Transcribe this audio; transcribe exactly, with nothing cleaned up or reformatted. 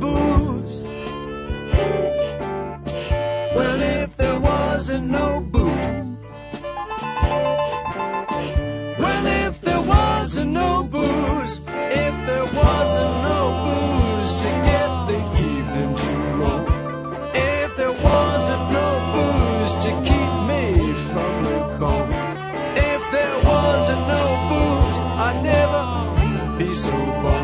booze. Well, if there wasn't no booze. Well, if there wasn't no booze. If there wasn't no booze to get the evening to roll. If there wasn't no booze to keep me from the cold. If there wasn't no booze, I'd never be so bold.